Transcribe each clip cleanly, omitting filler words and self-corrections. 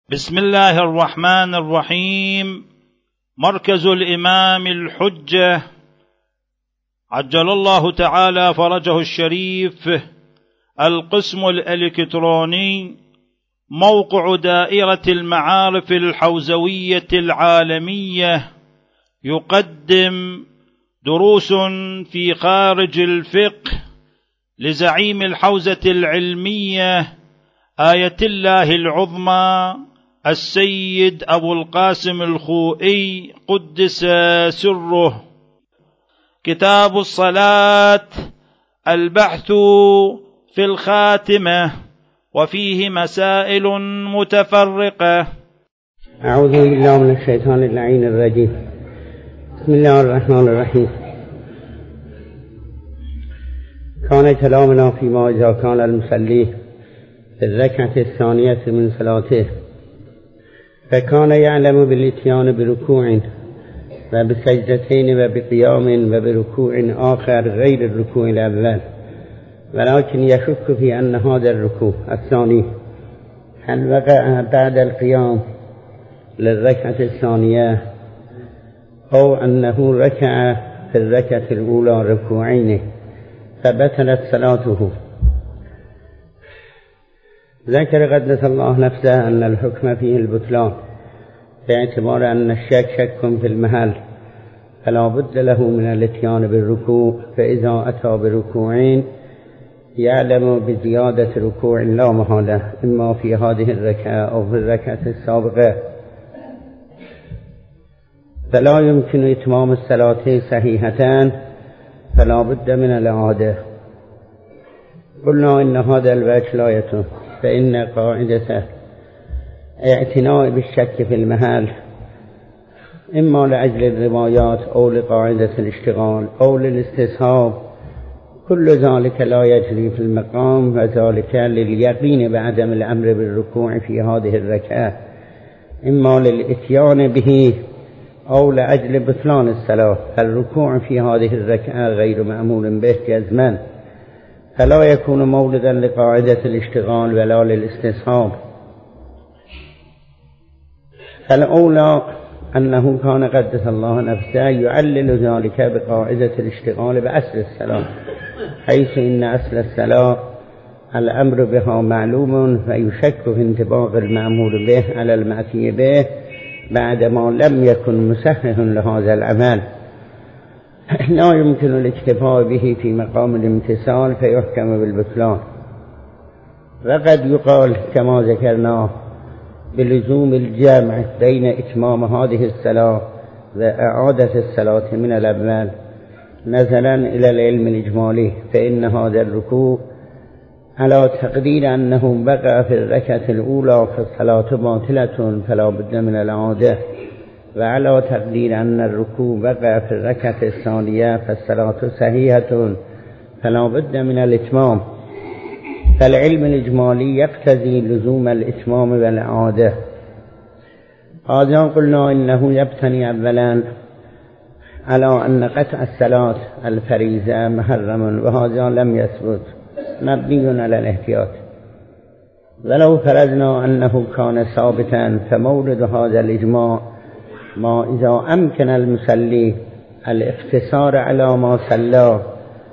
بسم الله الرحمن الرحيم. مركز الإمام الحجة عجل الله تعالى فرجه الشريف، القسم الإلكتروني، موقع دائرة المعارف الحوزوية العالمية، يقدم دروس في خارج الفقه لزعيم الحوزة العلمية آية الله العظمى السيد أبو القاسم الخوئي قدس سره. كتاب الصلاة، البحث في الخاتمة، وفيه مسائل متفرقة. أعوذ بالله من الشيطان اللعين الرجيم. بسم الله الرحمن الرحيم. كان كلامنا فيما إذا كان المصلي في الركعة الثانية من صلاته فكان يعلم بالاتيان بركوع وبسجدتين وبقيام وبركوع آخر غير الركوع الأول، ولكن يشك في أن هذا الركوع الثاني هل وقع بعد القيام للركعة الثانية أو أنه ركع في الركعة الأولى ركوعين فبطلت صلاته. ذكر قدس الله نفسه أن الحكم فيه البطلان باعتبار أن الشك شك في المحل، فلا بد له من الاتيان بالركوع، فإذا أتى بركوعين يعلم بزيادة ركوع لا محالة إما في هذه الركعة أو في الركعة السابقة، فلا يمكن إتمام الصلاتين صحيحتان، فلا بد من الإعادة. قلنا إن هذا الوجه لا يتم، فإن قاعدة اعتناء بالشك في المحل إما لأجل الروايات أو لقاعدة الاشتغال أو للاستصحاب، كل ذلك لا يجري في المقام، وذلك لليقين بعدم الأمر بالركوع في هذه الركعة إما للإتيان به أو لأجل بطلان الصلاة، فالركوع في هذه الركعة غير مأمور به جزما، فلا يكون مولدا لقاعدة الاشتغال ولا للاستصحاب. فالأولى أنه كان قدس الله نفسه يعلل ذلك بقاعدة الاشتغال بأصل الصلاة، حيث إن أصل الصلاة الأمر بها معلوم، فيشك في انطباق المأمور به على المأتي به بعدما لم يكن مسهح لهذا العمل، لا يمكن الاكتفاء به في مقام الامتثال فيحكم بالبطلان. وقد يقال كما ذكرنا بلزوم الجمع بين إتمام هذه الصلاة وإعادة الصلاة من الأول نظرا إلى العلم الإجمالي، فإن هذا الركوع على تقدير أنه بقى في الركعة الأولى فالصلاة باطلة فلا بد من الإعادة، وعلى تقدير أن الركوع بقى في الركعة الثانية فالصلاة صحيحة فلا بد من الإتمام، فالعلم الإجمالي يقتضي لزوم الإتمام والإعادة. هذا قلنا إنه يبتني أولا على أن قطع الصلاة الفريضة محرم، وهذا لم يثبت، مبني على الاحتياط. ولو فرضنا أنه كان ثابتا فمورد هذا الإجماع ما إذا أمكن المصلي الاقتصار على ما صلى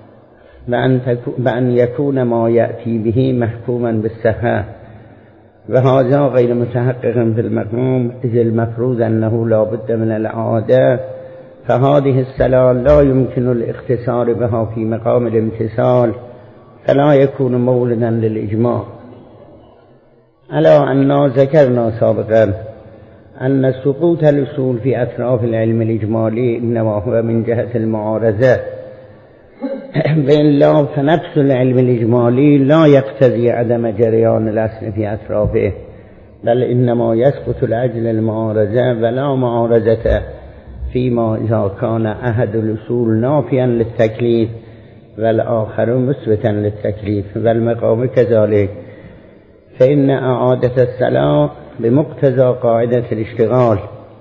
بأن يكون ما يأتي به محكوما بالصحة، وهذا غير متحقق في المقام، إذ المفروض أنه لا بد من الإعادة، فهذه الصلاة لا يمكن الاقتصار بها في مقام الامتثال، فلا يكون مولدا للإجماع. على أننا ذكرنا سابقا أن سقوط الأصول في أطراف العلم الإجمالي إنما هو من جهة المعارضة، بإلا فنفس العلم الإجمالي لا يقتضي عدم جريان الأصل في أطرافه، بل إنما يسقط لأجل المعارضة، ولا معارضة فيما إذا كان أحد الأصول نافيا للتكليف والآخر مثبتا للتكليف، والمقام كذلك، فإن إعادة الصلاة بمقتضى قاعدة الاشتغال،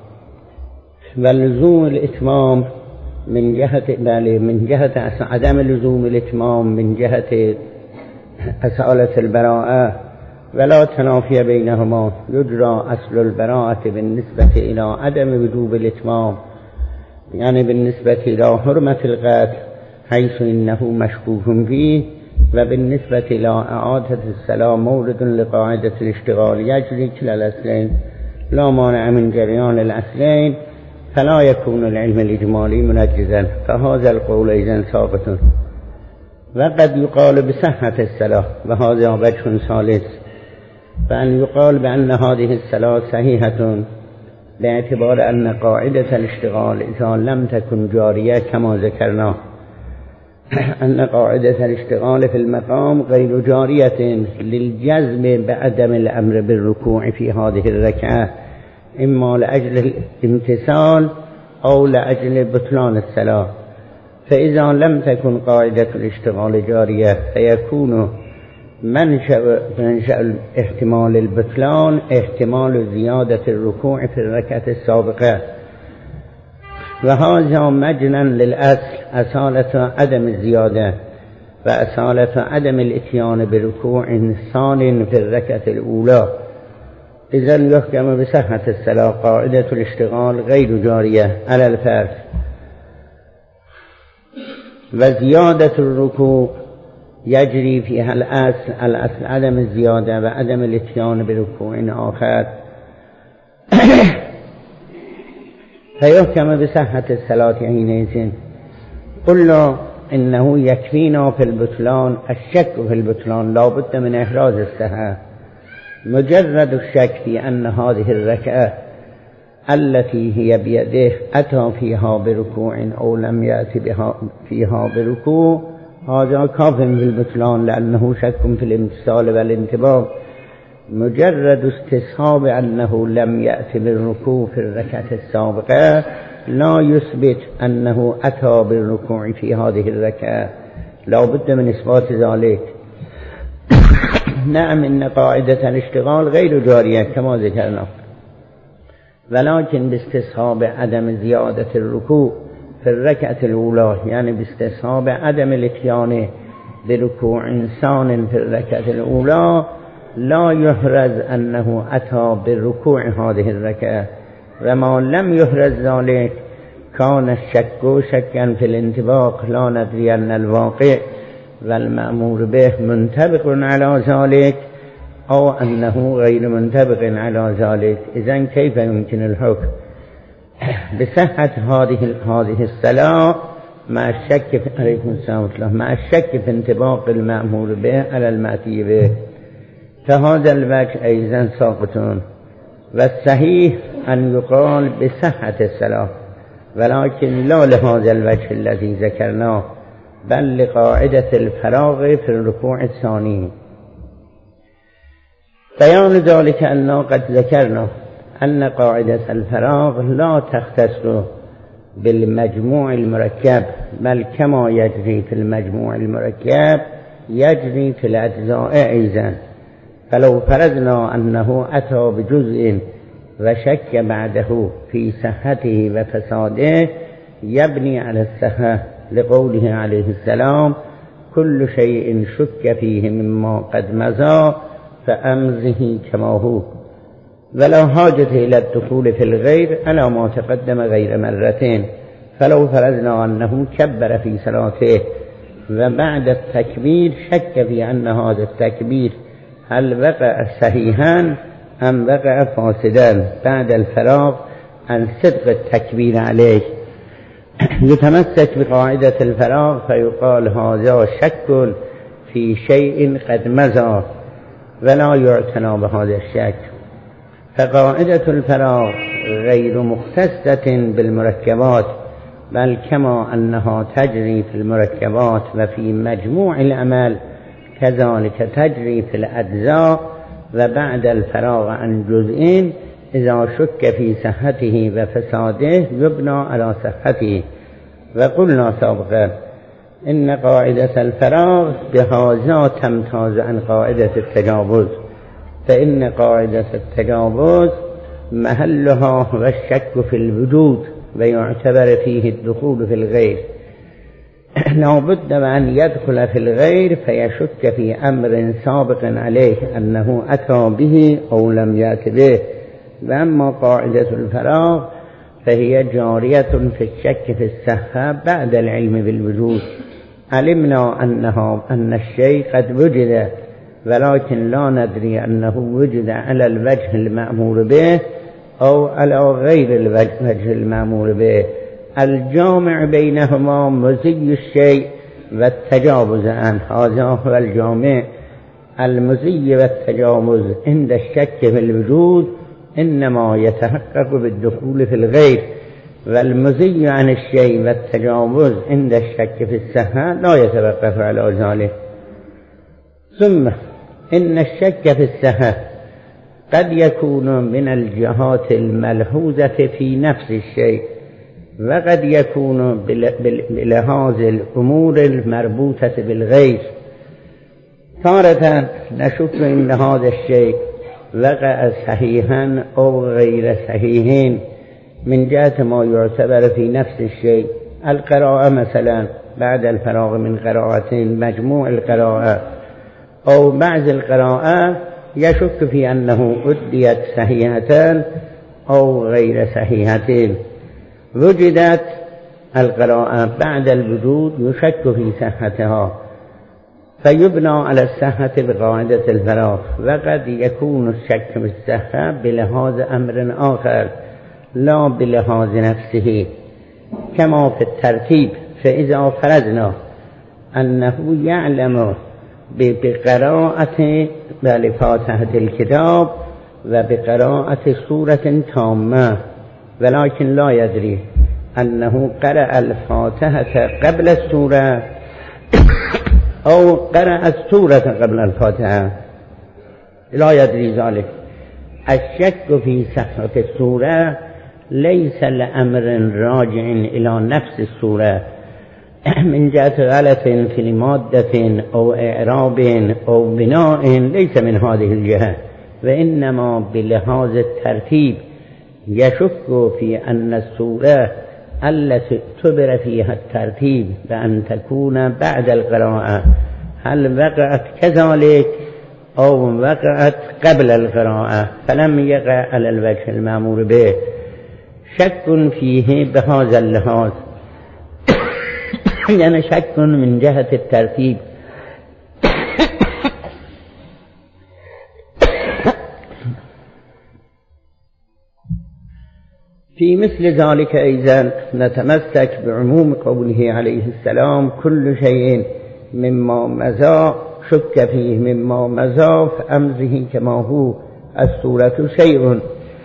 ولزوم الإتمام من جهة عدم لزوم الإتمام من جهة أسألة البراءة ولا تنافي بينهما، يجرى أصل البراءة بالنسبة إلى عدم وجوب الإتمام، يعني بالنسبة إلى حرمة القتل حيث إنه مشكوك فيه، وبالنسبة إلى إعادة الصلاة مورد لقاعدة الاشتغال يجري كلا الأصلين لا مانع من جريان الأصلين، فلا يكون العلم الإجمالي منجزا، فهذا القول إذن ثابت. وقد يقال بصحة الصلاة، وهذا وجه ثالث، فأن يقال بأن هذه الصلاة صحيحة باعتبار أن قاعدة الاشتغال إذا لم تكن جارية كما ذكرنا، أن قاعدة الاشتغال في المقام غير جارية للجزم بعدم الأمر بالركوع في هذه الركعة، إما لأجل الامتثال أو لأجل بطلان الصلاة. فإذا لم تكن قاعدة الاشتغال جارية فيكون منشأ احتمال البطلان احتمال زيادة الركوع في الركعة السابقة، وهذا مجنا للأصل أصالة عدم الزيادة وأصالة عدم الاتيان بركوع ثان في الركعة الأولى. إذن يحكم بصحة الصلاة قاعدة الاشتغال غير جارية على الفرض، وزيادة الركوع يجري فيها الأصل عدم الزيادة وعدم الاتيان بركوع آخر، فيحكم بصحة الصلاة حينئذ. قلنا إنه يكفينا في البطلان الشك في البطلان، لا بد من إحراز الصحة. مجرد الشك في أن هذه الركعة التي هي بيده أتى فيها بركوع أو لم يأتي فيها بركوع، هذا كاف في البطلان لأنه شك في الامتثال والانتباه. مجرد استصحاب أنه لم يأتي بالركوع في الركعة السابقة لا يثبت أنه أتى بالركوع في هذه الركعة، لا بد من إثبات ذلك. نعم، إن قاعدة الاشتغال غير جارية كما ذكرنا، ولكن باستصحاب عدم زيادة الركوع في الركعة الأولى، يعني باستصحاب عدم الاتيان بركوع ثان في الركعة الأولى، لا يحرز أنه أتى بالركوع هذه الركعة. وما لم يحرز ذلك كان الشك شكا في الانطباق، لا ندري أن الواقع والمأمور به منطبق على ذلك أو أنه غير منطبق على ذلك. إذن كيف يمكن الحكم بصحة هذه الصلاة مع الشك في انطباق المأمور به على المأتي به؟ فهذا الوجه أيضا ساقط. والصحيح أن يقال بصحة الصلاة، ولكن لا لهذا الوجه الذي ذكرناه، بل لقاعدة الفراغ في الركوع الثاني. بيان ذلك أنه قد ذكرنا أن قاعدة الفراغ لا تختص بالمجموع المركب، بل كما يجري في المجموع المركب يجري في الأجزاء أيضا. فلو فرضنا أنه أتى بجزء وشك بعده في صحته وفساده يبني على الصحة، لقوله عليه السلام: كل شيء شك فيه مما قد مضى فأمزه كما هو، ولا حاجة إلى الدخول في الغير على ما تقدم غير مرتين. فلو فرضنا أنه كبر في صلاته وبعد التكبير شك في أن هذا التكبير هل وقع صحيحا أم وقع فاسدا بعد الفراغ عن صدق التكبير عليه، يتمسك بقاعدة الفراغ فيقال هذا شك في شيء قد مضى ولا يعتنى بهذا الشك. فقاعدة الفراغ غير مختصة بالمركبات، بل كما أنها تجري في المركبات وفي مجموع العمل كذلك تجري في الأجزاء. وبعد الفراغ عن جزئين إذا شك في صحته وفساده يبنى على صحته. وقلنا سابقا إن قاعدة الفراغ بهذا تمتاز عن قاعدة التجاوز، فإن قاعدة التجاوز محلها والشك في الوجود ويعتبر فيه الدخول في الغير، لابد وأن يدخل في الغير فيشك في أمر سابق عليه أنه أتى به أو لم يأت به. وأما قاعدة الفراغ فهي جارية في الشك في الصحة بعد العلم بالوجود. علمنا أن الشيء قد وجد ولكن لا ندري أنه وجد على الوجه المأمور به أو على غير الوجه المأمور به. الجامع بينهما مزي الشيء والتجاوز عنه، هذا هو الجامع. المزي والتجاوز عند الشك في الوجود إنما يتحقق بالدخول في الغير، والمزي عن الشيء والتجاوز عند الشك في الصحة لا يتوقف على ذلك. ثم إن الشك في الصحة قد يكون من الجهات الملحوظة في نفس الشيء، وقد يكون بلحاظ الأمور المربوطة بالغير. تارة نشك إن هذا الشيء وقع صحيحا أو غير صحيحين من جهة ما يعتبر في نفس الشيء. القراءة مثلا بعد الفراغ من قراءة مجموع القراءة أو بعض القراءة يشك في أنه أديت صحيحتان أو غير صحيحتين. وجدت القراءة بعد الوجود يشك في صحتها فيبنى على الصحة بقاعدة الفراغ. وقد يكون الشك في الصحة بلحاظ أمر آخر لا بلحاظ نفسه كما في الترتيب. فإذا فرضنا أنه يعلم بقراءة فاتحة الكتاب وبقراءة سورة تامة ولكن لا يدري أنه قرأ الفاتحة قبل السورة أو قرأ السورة قبل الفاتحة، لا يدري ذلك. الشك في صحة السورة ليس لأمر راجع إلى نفس السورة من جهة غلط في المادة أو إعراب أو بناء، ليس من هذه الجهة، وإنما بلحاظ الترتيب يشك في أن السورة التي اعتبر فيها الترتيب بأن تكون بعد القراءة هل وقعت كذلك أو وقعت قبل القراءة فلم يقع على الوجه المأمور به. شك فيه بهذا اللحاظ يعني شك من جهة الترتيب. في مثل ذلك أيضا نتمسك بعموم قوله عليه السلام كل شيء مما مضى شك فيه مما مضى فأمره كما هو. السورة شيء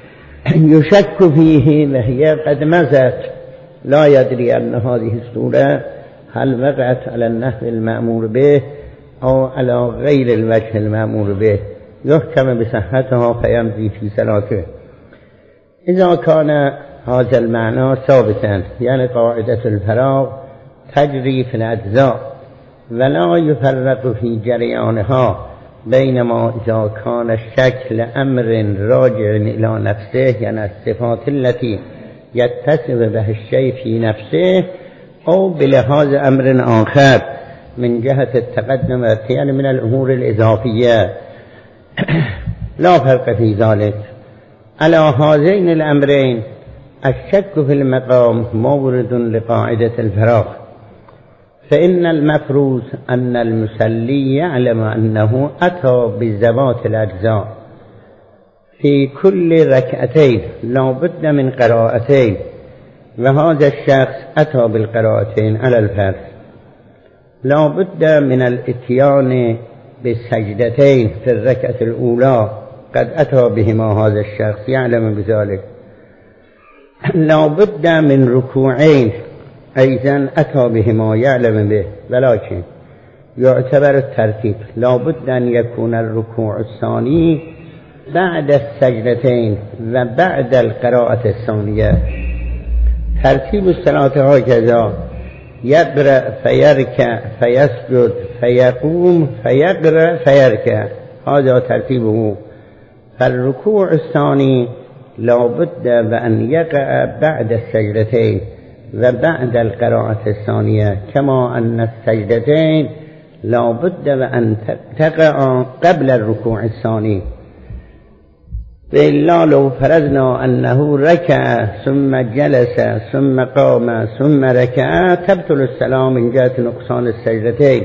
يشك فيه وهي قد مضت، لا يدري أن هذه السورة هل وقعت على النحو المأمور به أو على غير الوجه المأمور به، يحكم بصحتها فيمضي في صلاته. إذا كان هذا المعنى ثابتا يعني قاعدة الفراغ تجري في الأجزاء ولا يفرق في جريانها، بينما إذا كان الشك لأمر راجع إلى نفسه يعني الصفات التي يتصف به الشيء في نفسه أو بلحاظ أمر آخر من جهة التقدم يعني من الأمور الإضافية لا فرق في ذلك. على هذين الأمرين الشك في المقام مورد لقاعدة الفراغ، فإن المفروض أن المصلي يعلم أنه أتى بذوات الأجزاء في كل ركعتين لا بد من قراءتين، وهذا الشخص أتى بالقراءتين على الفرض. لا بد من الاتيان بالسجدتين في الركعة الأولى قد أتى بهما هذا الشخص يعلم بذلك. لا بد من ركوعين أيضا أتى بهما يعلم به، ولكن يعتبر الترتيب لا بد أن يكون الركوع الثاني بعد السجدتين وبعد القراءة الثانية. ترتيب الصلاة هكذا: يقرأ فيركع فيسجد فيقوم فيقرأ فيركع، هذا ترتيبه. فالركوع الثاني لا بد بأن يقع بعد السجدتين، وبعد القراءة الثانية، كما أن السجدتين لا بد وأن تقع قبل الركوع الثاني، وإلا لو فرضنا أنه ركع ثم جلس ثم قام ثم ركع تبطل الصلاة من جهة نقصان السجدتين،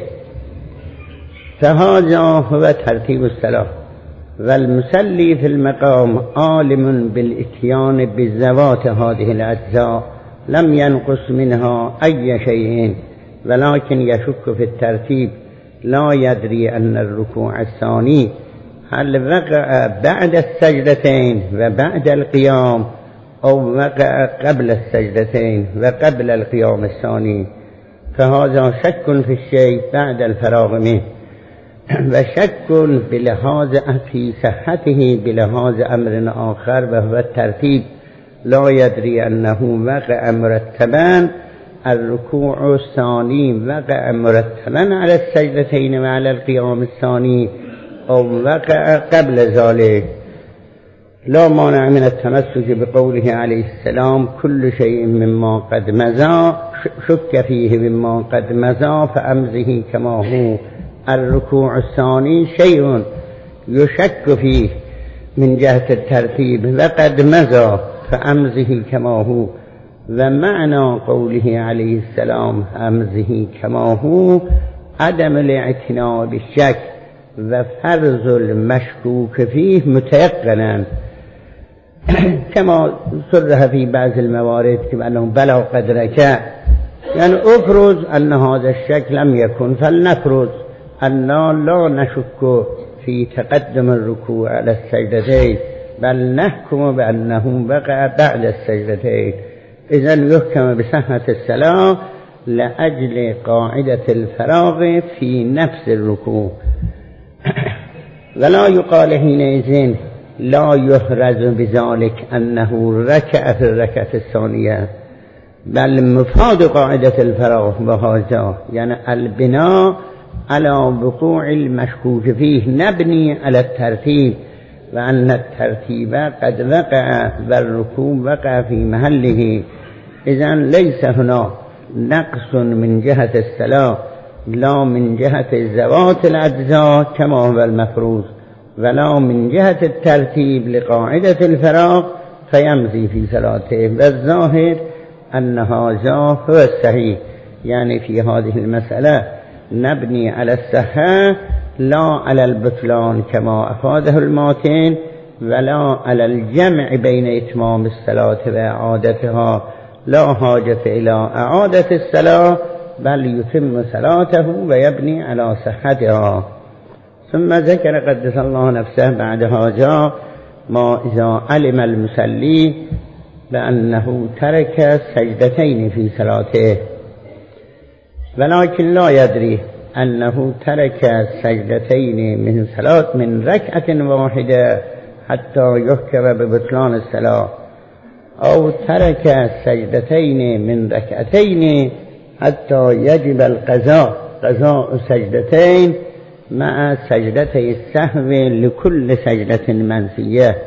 فهذا هو ترتيب الصلاة. والمصلي في المقام عالم بالإتيان بذوات هذه الأجزاء لم ينقص منها أي شيء، ولكن يشك في الترتيب، لا يدري أن الركوع الثاني هل وقع بعد السجدتين وبعد القيام أو وقع قبل السجدتين وقبل القيام الثاني، فهذا شك في الشيء بعد الفراغ منه، وشك بلحاظ في صحته بلحاظ أمر آخر وهو الترتيب، لا يدري أنه وقع مرتبا الركوع الثاني وقع مرتبا على السجدتين وعلى القيام الثاني أو وقع قبل ذلك. لا مانع من التمسك بقوله عليه السلام كل شيء مما قد مضى شك فيه مما قد مضى فأمضه كما هو. الركوع الثاني شيء يشك فيه من جهة الترتيب وقد مضى فأمضه كما هو، ومعنى قوله عليه السلام أمضه كما هو عدم الاعتناء بالشك وفرض المشكوك فيه متيقنا، كما صرح في بعض الموارد كما أنه بلغ قد ركع، يعني أفرض أن هذا الشك لم يكن، فلنفرض أننا لا نشك في تقدم الركوع على السجدتين بل نحكم بأنه وقع بعد السجدتين، إذن يحكم بصحة الصلاة لأجل قاعدة الفراغ في نفس الركوع. ولا يقال حينئذ لا يحرز بذلك أنه ركع في الركعة الثانية، بل مفاد قاعدة الفراغ بهذا، يعني البناء على وقوع المشكوك فيه نبني على الترتيب، وأن الترتيب قد وقع والركوع وقع في محله، إذن ليس هنا نقص من جهة الصلاة لا من جهة ذوات الأجزاء كما هو المفروض، ولا من جهة الترتيب لقاعدة الفراغ فيمضي في صلاته. والظاهر أن هذا هو الصحيح، يعني في هذه المسألة نبني على الصحة لا على البطلان كما أفاده الماتن، ولا على الجمع بين إتمام الصلاة وإعادتها، لا حاجة إلى إعادة الصلاة بل يتم صلاته ويبني على صحتها. ثم ذكر قدس الله نفسه بعد هذا ما إذا علم المصلي بأنه ترك سجدتين في صلاته ولكن لا يدري أنه ترك سجدتين من صلاة من ركعة واحدة حتى يحكم ببطلان الصلاة، أو ترك سجدتين من ركعتين حتى يجب القضاء قضاء سجدتين مع سجدتي السهو لكل سجدة منسية.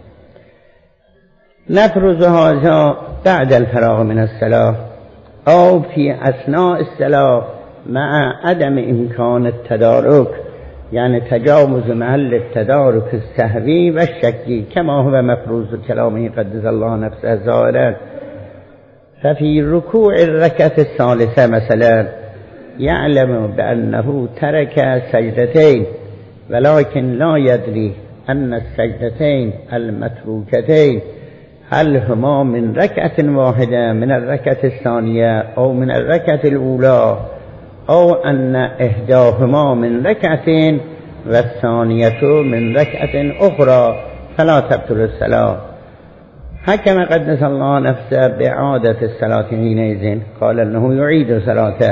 نفرض هذا بعد الفراغ من الصلاة أو في أثناء الصلاة مع عدم إمكان التدارك، يعني تجاوز محل التدارك السهوي والشكي كما هو مفروض كلامه قدس الله نفسه ظاهرا. ففي ركوع الركعة الثالثة مثلا يعلم بأنه ترك سجدتين ولكن لا يدري أن السجدتين المتروكتين هل هما من ركعة واحدة من الركعة الثانية أو من الركعة الأولى، أو أن إحداهما من ركعة والثانية من ركعة أخرى، فلا تبطل الصلاة. حكم قدس الله نفسه بإعادة الصلاة حينئذ، قال أنه يعيد صلاته.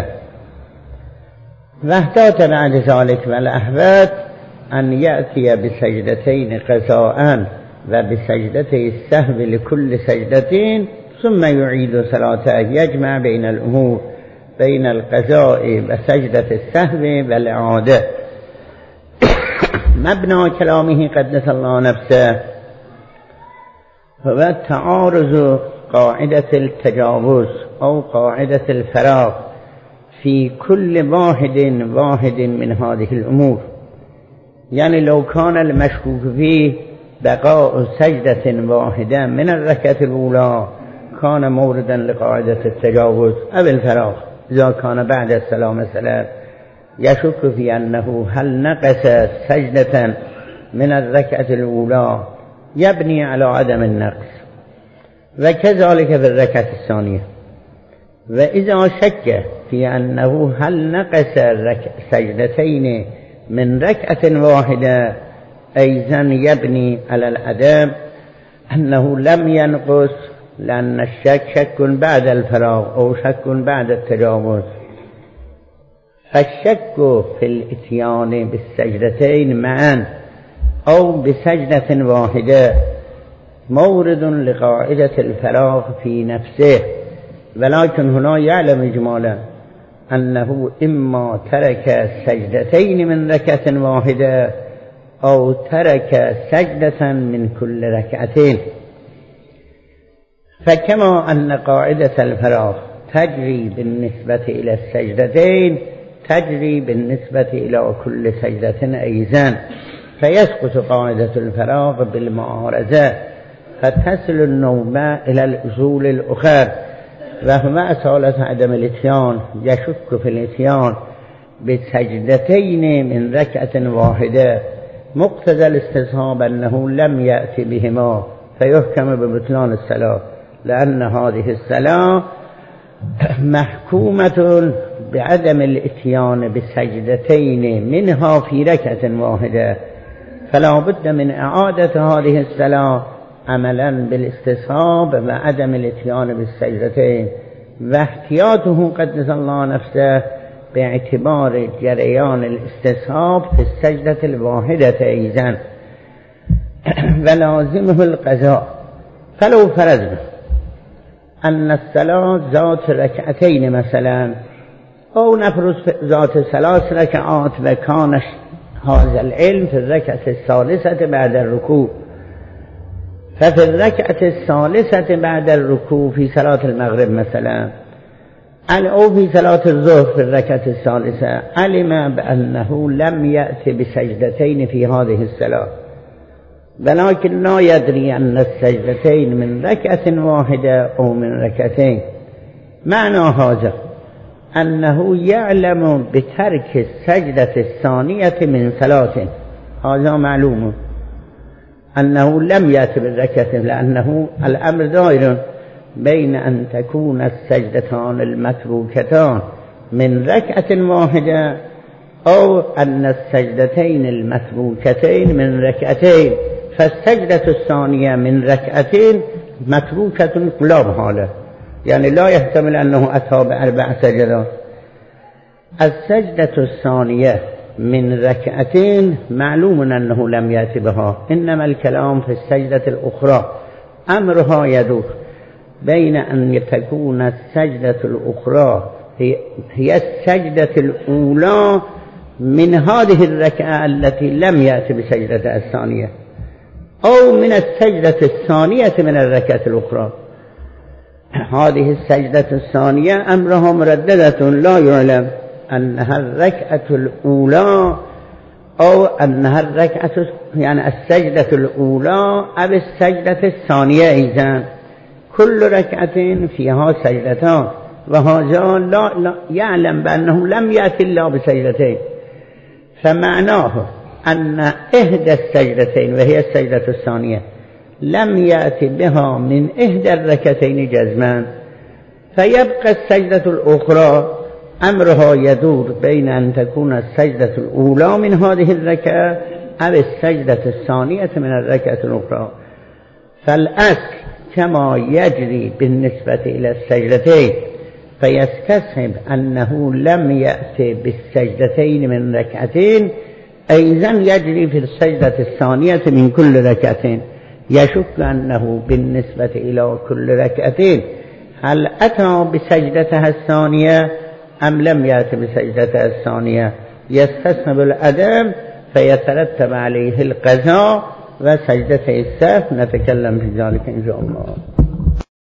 واحتاط بعد ذلك والأحوات أن يأتي بسجدتين قضاء وبسجدتي السهو لكل سجدتين ثم يعيد صلاته، يجمع بين الأمور بين القضاء وسجدة السهو والإعادة. مبنى كلامه قدس الله نفسه هو تعارض قاعدة التجاوز أو قاعدة الفراغ في كل واحد من هذه الأمور. يعني لو كان المشكوك فيه بقاء سجدة واحدة من الركعة الأولى كان موردا لقاعدة التجاوز أو الفراغ. إذا كان بعد السلام مثلا يشك في أنه هل نقص سجدة من الركعة الأولى يبني على عدم النقص، وكذلك في الركعة الثانية. وإذا شك في أنه هل نقص سجدتين من ركعة واحدة أيضا يبني على العدم أنه لم ينقص، لأن الشك شك بعد الفراغ أو شك بعد التجاوز. فالشك في الاتيان بالسجدتين معا أو بسجدة واحدة مورد لقاعدة الفراغ في نفسه، ولكن هنا يعلم إجمالا أنه إما ترك سجدتين من ركعة واحدة أو ترك سجدة من كل ركعتين. فكما أن قاعدة الفراغ تجري بالنسبة إلى السجدتين تجري بالنسبة إلى كل سجدة أيضا، فيسقط قاعدة الفراغ بالمعارضة فتصل النوبة إلى الأصول الأخرى، وهو أصالة عدم الاتيان. يشك في الاتيان بسجدتين من ركعة واحدة مقتضى الاستصحاب أنه لم يأتي بهما فيحكم ببطلان الصلاة، لأن هذه الصلاة محكومة بعدم الاتيان بسجدتين منها في ركعة واحدة، فلا بد من إعادة هذه الصلاة عملا بالاستصحاب وعدم الاتيان بالسجدتين، واحتياطه قدس الله نفسه باعتبار جريان الاستصحاب في السجدة الواحدة أيضا، ولازمه القضاء. فلو فرضنا أن الصلاة ذات ركعتين مثلا، أو نفرض ذات 3 ركعات، وكان هذا العلم في الركعة الثالثة بعد الركوع، ففي الركعة الثالثة بعد الركوع في صلاة المغرب مثلا أو في صلاة الظهر في الركعة الثالثة علم بأنه لم يأتي بسجدتين في هذه الصلاة، ولكن لا يدري أن السجدتين من ركعة واحدة أو من ركعتين. معنى هذا أنه يعلم بترك السجدة الثانية من صلاة، هذا معلوم أنه لم يأتي بالركعة، لأنه الأمر دائر بين أن تكون السجدتان المتروكتان من ركعة واحدة أو أن السجدتين المتروكتين من ركعتين، فالسجدة الثانية من ركعتين متروكة كلها بحاله، يعني لا يحتمل أنه أتى ب4 سجدات. السجدة الثانية من ركعتين معلوم أنه لم يأتي بها، إنما الكلام في السجدة الأخرى أمرها يدور بين أن تكون السجدة الأخرى هي السجدة الأولى من هذه الركعة التي لم يأتي بسجدة الثانية، أو من السجدة الثانية من الركعة الأخرى. هذه السجدة الثانية أمرها مرددة، لا يعلم أنها الركعة الأولى أو أنها الركعة يعني السجدة الأولى أو السجدة الثانية. إذن كل ركعة فيها سجدتان، وهذا لا يعلم بأنه لم يأتي الله بسجدتين، فمعناه أن إحدى السجدتين وهي السجدة الثانية لم يأتي بها من إحدى الركعتين جزما، فيبقى السجدة الأخرى أمرها يدور بين أن تكون السجدة الأولى من هذه الركعة أو السجدة الثانية من الركعة الأخرى. فالأصل كما يجري بالنسبة إلى السجدتين، فيستصحب أنه لم يأتي بالسجدتين من ركعتين، أيضا يجري في السجدة الثانية من كل ركعتين. يشك أنه بالنسبة إلى كل ركعتين هل أتى بسجدتها الثانية أم لم يأتي بسجدتها الثانية، يستصحب العدم فيترتب عليه القضاء وسجدة السهو. نتكلم في ذلك إن شاء الله.